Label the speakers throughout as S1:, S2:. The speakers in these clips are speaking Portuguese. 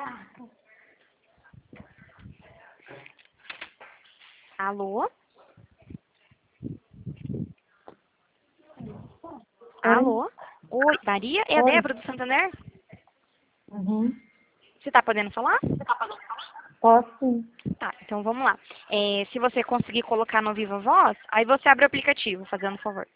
S1: Alô?
S2: Oi.
S1: Alô? Oi, Maria? É a
S2: Oi.
S1: Débora do Santander?
S2: Uhum.
S1: Você tá podendo falar?
S2: Posso sim.
S1: Tá, então vamos lá. Se você conseguir colocar no Viva Voz, aí você abre o aplicativo, fazendo um favor.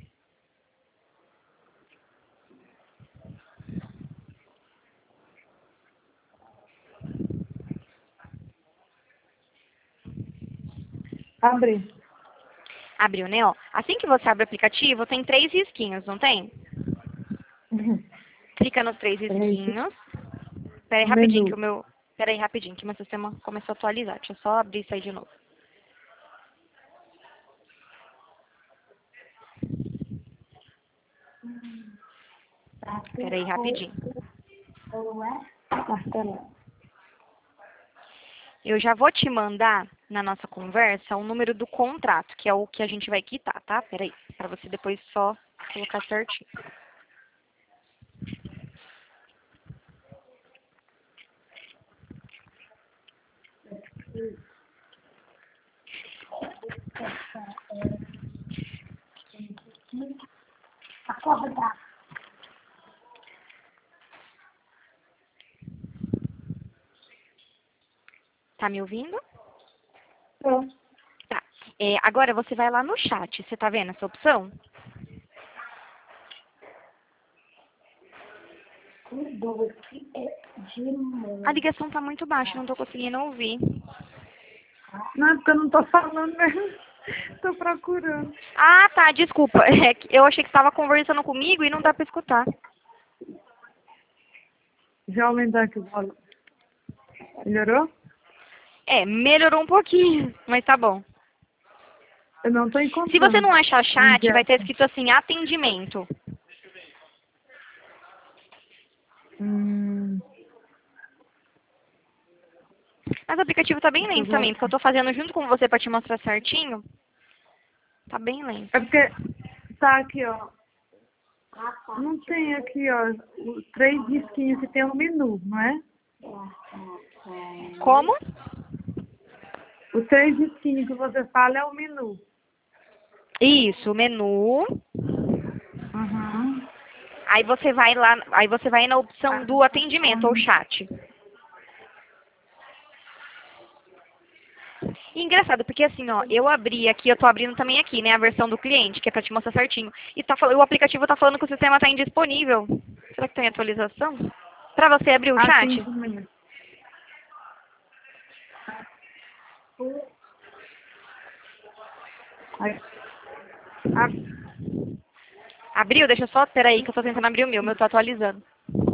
S2: Abri.
S1: Abriu, né? Ó. Assim que você abre o aplicativo, tem 3 risquinhos, não tem?
S2: Uhum.
S1: Clica nos 3
S2: Peraí,
S1: risquinhos. Pera aí rapidinho,
S2: menu.
S1: que o meu. Pera aí rapidinho, que o meu sistema começou a atualizar. Deixa eu só abrir isso aí de novo. Pera aí rapidinho.
S2: Martelo.
S1: Eu já vou te mandar na nossa conversa o número do contrato, que é o que a gente vai quitar, tá? Pera aí, pra você depois só colocar certinho.
S2: Acorda.
S1: Tá me ouvindo?
S2: Tô.
S1: Tá. Agora você vai lá no chat. Você tá vendo essa opção?
S2: O doce é demais.
S1: A ligação tá muito baixa, não tô conseguindo ouvir.
S2: Não, é porque eu não tô falando mesmo. Tô procurando.
S1: Ah, tá, desculpa. É que eu achei que você tava conversando comigo e não dá pra escutar.
S2: Já aumentar aqui o volume. Melhorou?
S1: Melhorou um pouquinho, mas tá bom.
S2: Eu não tô
S1: Se você
S2: encontrando.
S1: não achar
S2: Onde
S1: chat,
S2: é?
S1: vai ter escrito assim, atendimento.
S2: Hum,
S1: Mas o aplicativo tá bem
S2: deixa eu
S1: lento também, porque eu
S2: voltar.
S1: tô fazendo junto com você pra te mostrar certinho. Tá bem lento.
S2: É porque tá aqui, ó. Não tem aqui, ó, os 3 disquinhos que tem o menu, não é?
S1: Como?
S2: Os 3 disquinhos que você fala é o menu.
S1: Isso, menu.
S2: Uhum.
S1: Aí você vai lá, aí você vai na opção
S2: Ah,
S1: do atendimento ou chat. E engraçado, porque assim, ó, eu abri aqui, eu tô abrindo também aqui, né, a versão do cliente, que é pra te mostrar certinho. E o aplicativo tá falando que o sistema tá indisponível. Será que tem atualização? Pra você abrir o
S2: tem
S1: chat?
S2: também. Aí, ah,
S1: Abriu? Deixa eu só, peraí, que eu tô tentando abrir o meu tô atualizando.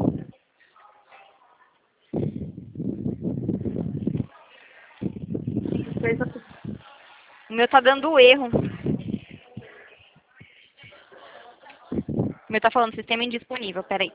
S2: fez a...
S1: O meu tá dando erro. O meu tá falando sistema indisponível, peraí.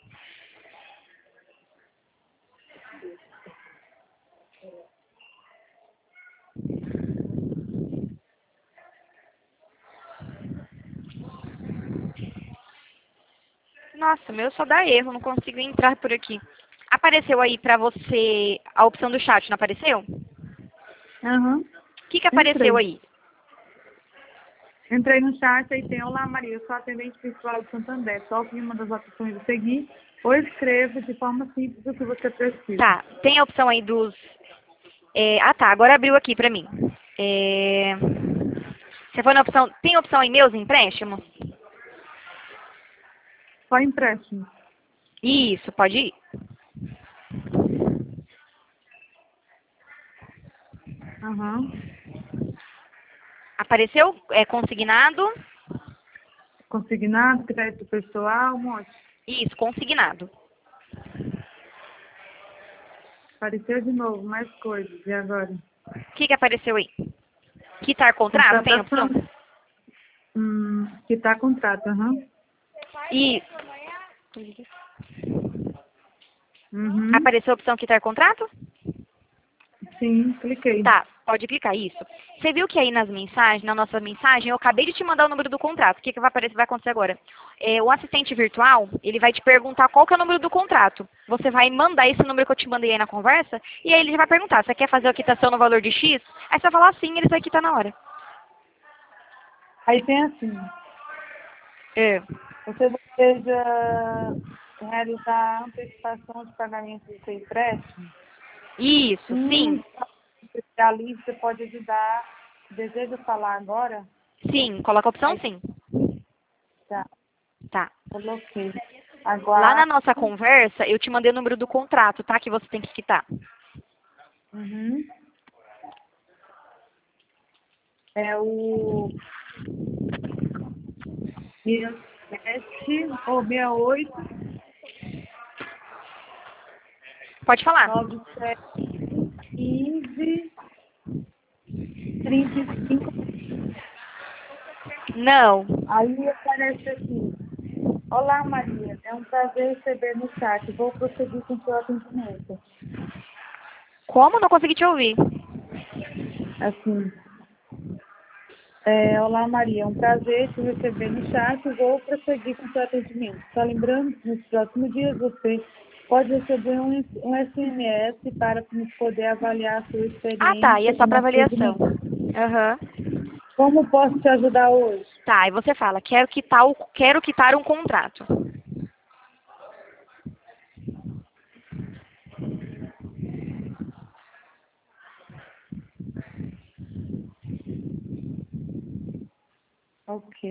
S1: Nossa, o meu só dá erro, não consigo entrar por aqui. Apareceu aí pra você a opção do chat, não apareceu?
S2: Uhum.
S1: O que apareceu
S2: Entrei.
S1: aí?
S2: Entrei no chat e tem Olá Maria, eu sou atendente virtual de Santander. Toque em uma das opções de seguir ou escreva de forma simples o que você precisa.
S1: Tá, tem a opção aí dos... tá, agora abriu aqui pra mim. Você foi na opção... Tem opção aí, meus empréstimos?
S2: Só empréstimo.
S1: Isso, pode ir.
S2: Uhum.
S1: Apareceu consignado?
S2: Consignado, crédito pessoal, um monte.
S1: Isso, consignado.
S2: Apareceu de novo, mais coisas. E agora?
S1: O que apareceu aí? Quitar contrato, tem opção?
S2: Contratação. Quitar contrato, aham.
S1: E
S2: Uhum.
S1: apareceu a opção quitar contrato?
S2: Sim, cliquei.
S1: Tá. Pode clicar, isso. Você viu que aí nas mensagens, na nossa mensagem, eu acabei de te mandar o número do contrato. O que vai aparecer, vai acontecer agora? O assistente virtual, ele vai te perguntar qual que é o número do contrato. Você vai mandar esse número que eu te mandei aí na conversa, e aí ele vai perguntar, você quer fazer a quitação no valor de X? Aí você vai falar sim, ele vai quitar na hora.
S2: Aí tem assim,
S1: É.
S2: você deseja realizar antecipação de pagamento do seu empréstimo?
S1: Isso,
S2: Um
S1: sim.
S2: especialista pode ajudar. Deseja falar agora?
S1: Sim, coloca a opção
S2: Aí
S1: sim.
S2: tá,
S1: Tá.
S2: coloquei.
S1: Lá na
S2: Aguarde.
S1: nossa conversa, eu te mandei o número do contrato, tá? Que você tem que quitar.
S2: Uhum. É o 67 ou 68
S1: Pode falar.
S2: 97 15 35.
S1: Não.
S2: Aí aparece aqui. Olá, Maria. É um prazer receber no chat. Vou prosseguir com o seu atendimento.
S1: Como? Não consegui te ouvir.
S2: Assim. Olá, Maria. É um prazer te receber no chat. Vou prosseguir com o seu atendimento. Só lembrando que nos próximos dias você pode receber um SMS para poder avaliar a sua
S1: Ah, tá. E é
S2: experiência
S1: só
S2: com
S1: para
S2: nosso
S1: avaliação.
S2: segmento.
S1: Aham.
S2: Como posso te ajudar hoje?
S1: Tá, e você fala, quero quitar um contrato.
S2: Ok.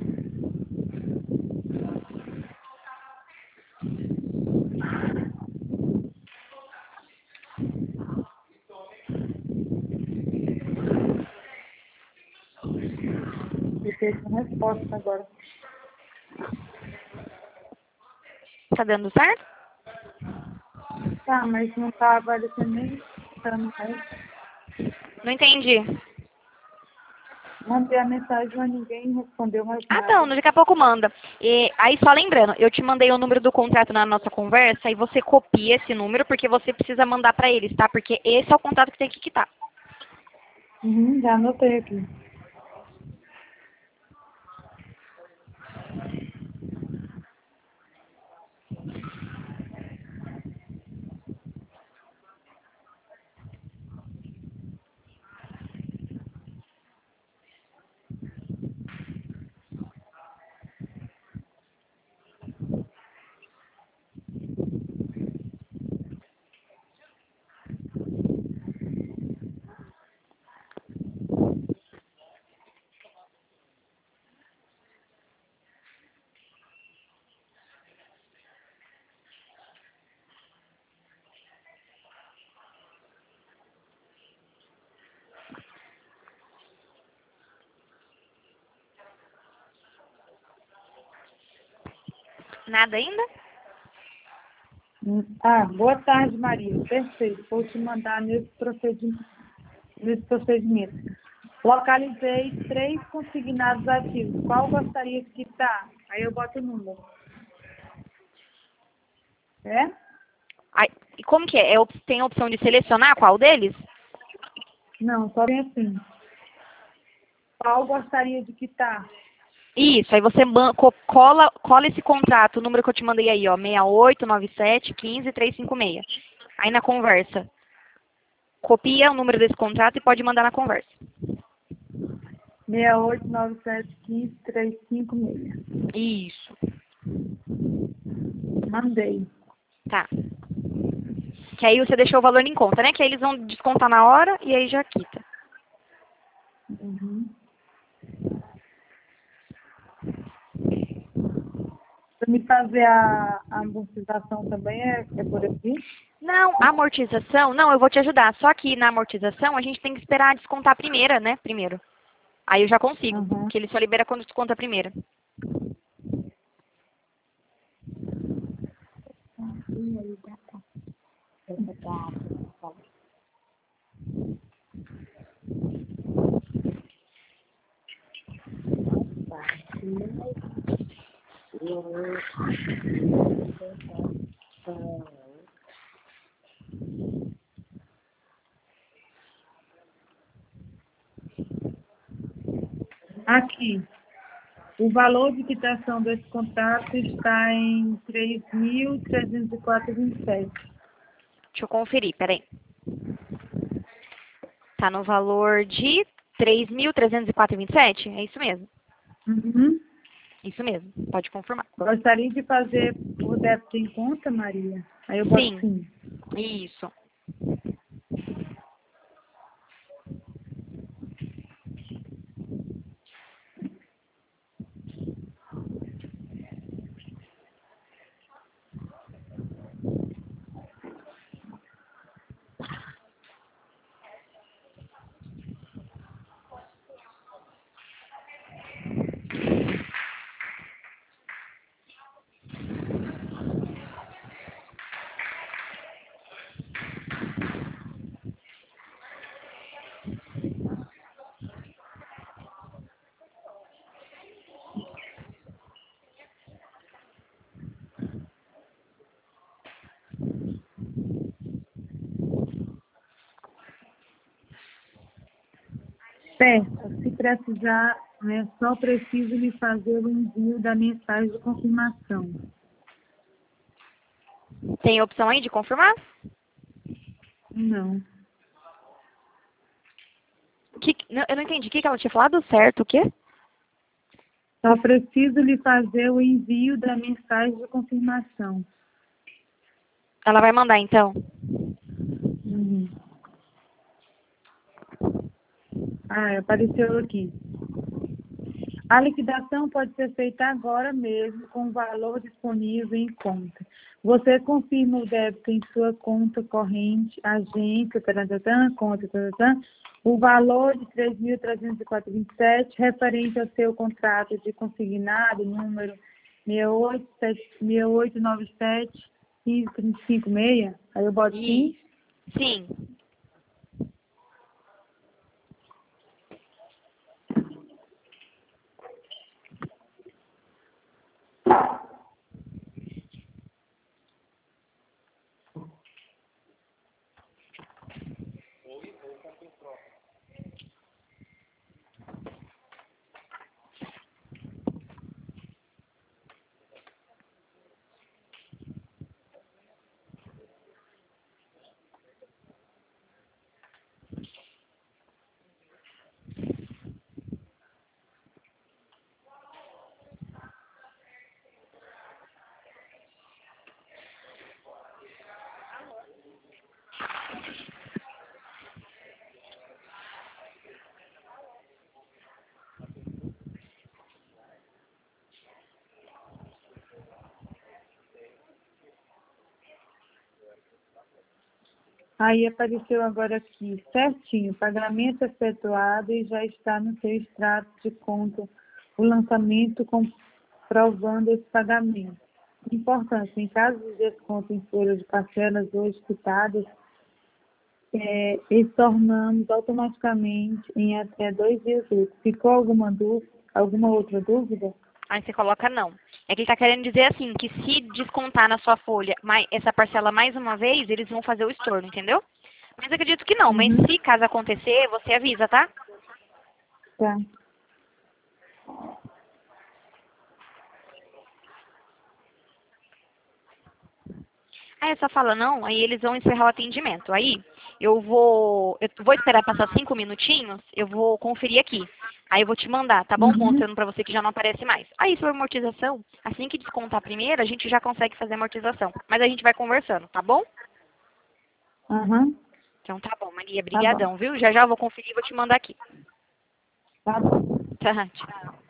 S2: Eu tenho uma resposta agora.
S1: Tá dando certo?
S2: Tá, mas não tá aparecendo nem. Tá mais.
S1: Não entendi.
S2: Mandei a mensagem, mas ninguém respondeu mais
S1: Ah, não,
S2: nada.
S1: daqui a pouco manda. E aí, só lembrando, eu te mandei o número do contrato na nossa conversa e você copia esse número porque você precisa mandar para eles, tá? Porque esse é o contrato que tem que quitar.
S2: Uhum, já anotei aqui.
S1: Nada ainda?
S2: Boa tarde, Maria. Perfeito. Vou te mandar nesse procedimento. Localizei 3 consignados ativos. Qual gostaria de quitar? Aí eu boto o número. É?
S1: Ai, e como que é? Tem a opção de selecionar qual deles?
S2: Não, só bem assim. Qual gostaria de quitar?
S1: Isso, aí você cola esse contrato, o número que eu te mandei aí, ó, 689715 356. Aí na conversa, copia o número desse contrato e pode mandar na conversa.
S2: 689715 356.
S1: Isso,
S2: Mandei.
S1: tá. Que aí você deixou o valor em conta, né? Que aí eles vão descontar na hora e aí já quita.
S2: Uhum. Para me fazer a amortização também é por aqui?
S1: Não, amortização, não, eu vou te ajudar. Só que na amortização a gente tem que esperar descontar a primeira, né? Primeiro. Aí eu já consigo,
S2: Uhum.
S1: que ele só libera quando desconta a primeira.
S2: Aqui, o valor de quitação desse contrato está em 3.304,27.
S1: Deixa eu conferir, peraí. Tá no valor de 3.304,27? É isso mesmo.
S2: Uhum.
S1: Isso mesmo. Pode confirmar.
S2: Gostaria de fazer o débito em conta, Maria? Aí eu boto
S1: Sim.
S2: sim.
S1: Isso.
S2: Certo. Se precisar, né, só preciso lhe fazer o envio da mensagem de confirmação.
S1: Tem opção aí de confirmar?
S2: Não.
S1: Eu não entendi. O que ela tinha falado? Certo, o quê?
S2: Só preciso lhe fazer o envio da mensagem de confirmação.
S1: Ela vai mandar, então.
S2: Uhum. Ah, apareceu aqui. A liquidação pode ser feita agora mesmo com o valor disponível em conta. Você confirma o débito em sua conta corrente, agência, tarantatã, conta, tarantatã, o valor de 3.304,27, referente ao seu contrato de consignado, número 6897-1535,6. Aí eu boto sim.
S1: Sim.
S2: Aí apareceu agora aqui, certinho, pagamento efetuado e já está no seu extrato de conta o lançamento comprovando esse pagamento. Importante, em caso de desconto em folha de parcelas hoje quitadas, estornamos automaticamente em até 2 dias úteis. Ficou alguma outra dúvida?
S1: Aí você coloca não. É que ele está querendo dizer assim, que se descontar na sua folha essa parcela mais uma vez, eles vão fazer o estorno, entendeu? Mas acredito que não. Mas
S2: Uhum.
S1: se caso acontecer, você avisa, tá?
S2: Tá.
S1: Aí essa fala não, aí eles vão encerrar o atendimento. Aí eu vou esperar passar 5 minutinhos, eu vou conferir aqui. Aí eu vou te mandar, tá bom?
S2: Uhum.
S1: Mostrando pra você que já não aparece mais. Aí sobre amortização, assim que descontar a primeira, a gente já consegue fazer a amortização. Mas a gente vai conversando, tá bom?
S2: Uhum.
S1: Então tá bom, Maria,
S2: Tá bom.
S1: brigadão, viu? Já já eu vou conferir e vou te mandar aqui.
S2: Tá bom.
S1: Tá, tchau.